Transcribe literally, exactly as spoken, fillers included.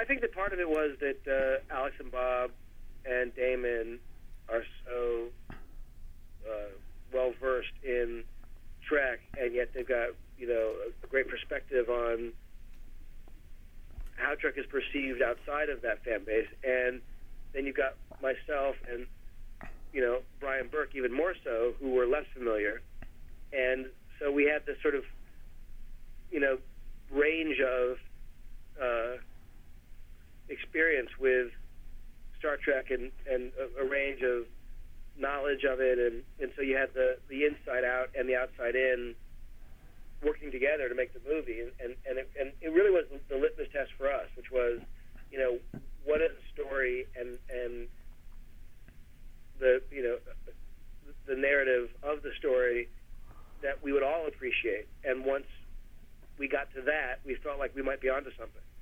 think that part of it was that uh, Alex and Bob and Damon are so uh, well versed in Trek, and yet they've got, you know, a great perspective on how Trek is perceived outside of that fan base. And then you've got myself and, you know, Brian Burke even more so, who were less familiar. And so we had this sort of, you know, range of uh, experience with Star Trek and, and a, a range of knowledge of it. And, and so you had the, the inside out and the outside in working together to make the movie. And, and, and, it, and it really was the litmus test for us, which was, you know, what is the story and, and the, you know, the narrative of the story that we would all appreciate. And once we got to that, we felt like we might be onto something.